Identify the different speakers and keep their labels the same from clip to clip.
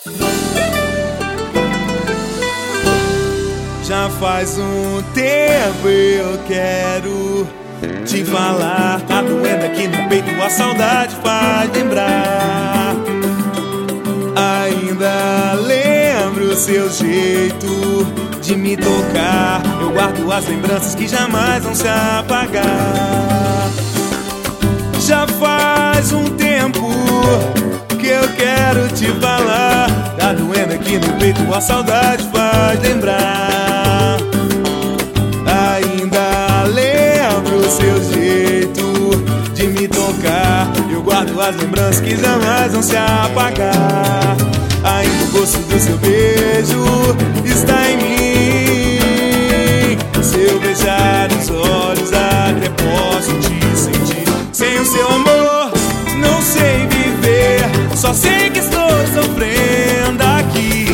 Speaker 1: Já faz um tempo eu quero te falar. Tá doendo aqui no peito, a saudade faz lembrar. Ainda lembro o seu jeito de me tocar. Eu guardo as lembranças que jamais vão se apagar. Já faz um tempo que eu quero te falar. Tá doendo aqui no peito, a saudade faz lembrar. Ainda lembro o seu jeito de me tocar. Eu guardo as lembranças que jamais vão se apagar. Ainda o gosto do seu beijo está em mim. Se eu beijar os olhos, até posso te sentir. Sem o seu amor, não sei viver. Só sei que estou sofrendo aqui,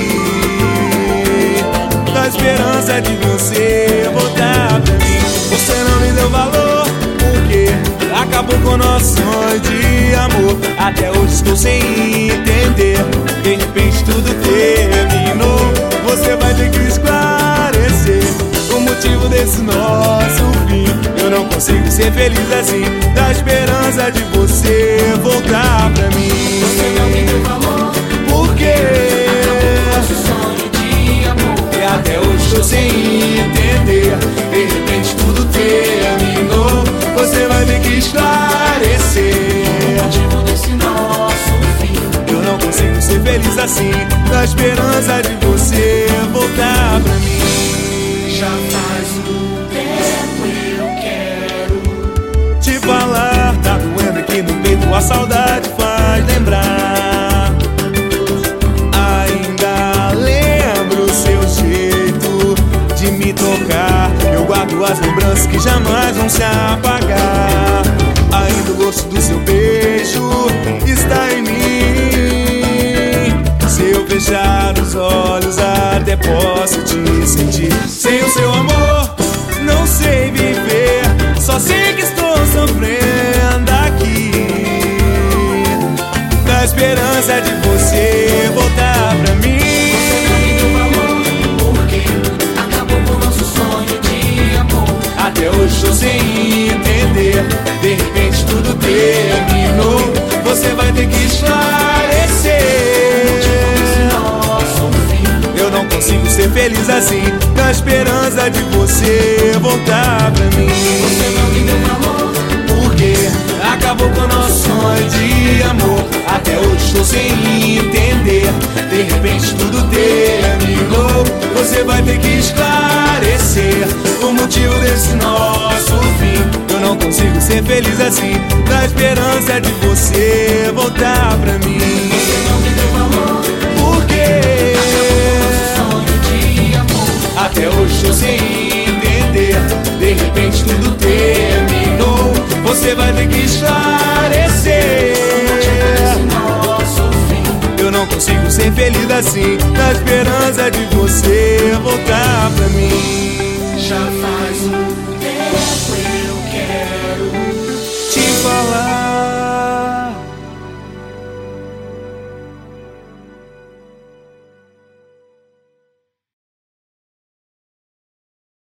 Speaker 1: na esperança de você voltar pra mim. Você não me deu valor, porque acabou com o nosso sonho de amor. Até hoje estou sem entender. De repente tudo terminou. Você vai ter que esclarecer o motivo desse nosso fim. Eu não consigo ser feliz assim, da esperança de você voltar pra mim.
Speaker 2: Você não me deu valor,
Speaker 1: porque
Speaker 2: acabou com nosso sonho de amor.
Speaker 1: e até hoje estou sem entender. De repente tudo terminou. Você vai ter que esclarecer
Speaker 2: O motivo desse nosso fim.
Speaker 1: Eu não consigo ser feliz assim, na esperança de você voltar pra mim.
Speaker 2: Já faz um tempo eu quero
Speaker 1: Te falar, tá doendo aqui no peito, a saudade faz lembrar. Ainda lembro o seu jeito de me tocar. Eu guardo as lembranças que jamais vão se apagar. Ainda o gosto do seu beijo está em mim. Se eu fechar os olhos, até posso te sentir. Sem o seu amor, não sei viver. Só sei que estou sofrendo aqui, na esperança de você voltar pra mim.
Speaker 2: Você não me deu valor, porque acabou com o nosso sonho de amor.
Speaker 1: Até hoje estou sem entender. De repente tudo terminou. Você vai ter que esclarecer.
Speaker 2: Nosso fim.
Speaker 1: Eu não consigo ser feliz assim, na esperança de você voltar pra mim.
Speaker 2: Você não me deu valor,
Speaker 1: Porque acabou com o nosso sonho de amor. Até hoje estou sem entender. De repente tudo terminou. Você vai ter que esclarecer o motivo desse nosso fim. Eu não consigo ser feliz assim, na esperança de você voltar pra mim.
Speaker 2: você não me deu valor,
Speaker 1: Porque
Speaker 2: sonho de amor.
Speaker 1: até hoje estou sem entender. De repente tudo terminou. Você vai ter que esclarecer.
Speaker 2: Nosso fim.
Speaker 1: Eu não consigo ser feliz assim, na esperança de você voltar pra mim.
Speaker 2: Já faz um